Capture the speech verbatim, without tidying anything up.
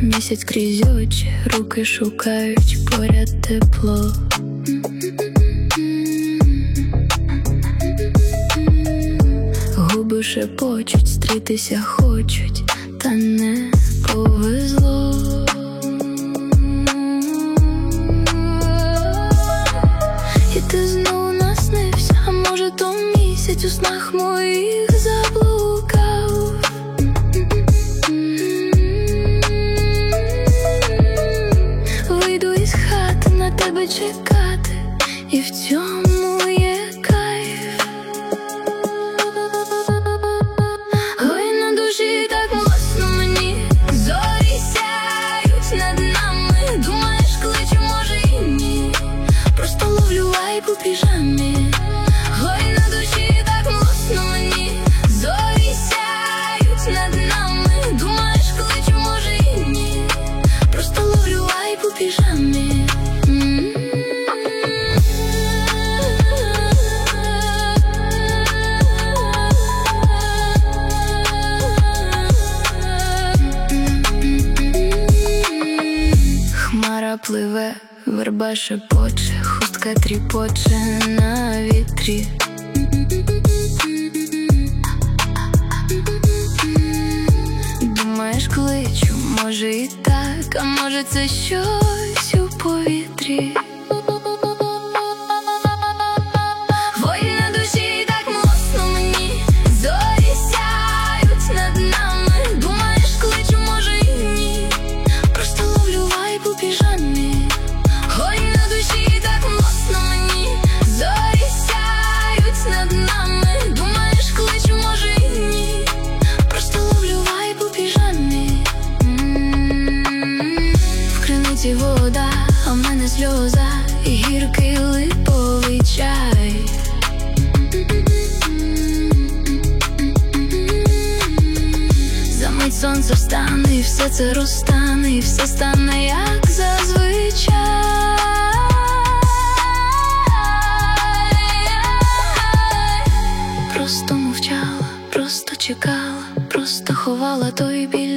Місяць крізь очі, руки шукають поряд тепло. Губи шепочуть, стрітися хочуть, та не повезло. І ти знову наснився, а може то місяць у снах моїх заблукав. Вийду із хати на тебе чекати, і в цьому є кайф. Ой, на душі так млосно мені, зорі сяють над нами. Думаєш, кличу, може і ні, просто ловлю вайб у піжамі. Ой, на душі так млосно мені, зорі сяють над нами. Думаєш, кличу, може і ні, просто ловлю вайб у піжамі. Хмара пливе, верба шепоче, хустка тріпоче на вітрі. Думаєш, кличу, може і так, а може це щось у повітрі. Ой, на душі так млосно мені, зорі сяють над нами. Думаєш, кличу, може і ні, просто ловлю вайб у піжамі. Ой, на душі так млосно мені, зорі сяють над нами. Думаєш, кличу, може і ні, просто ловлю вайб у піжамі. В криниці вода, а в мене сльоза і гіркий липовий чай. Замить сонце встане, і все це розтане, і все стане як зазвичай. Просто мовчала, просто чекала, просто ховала той біль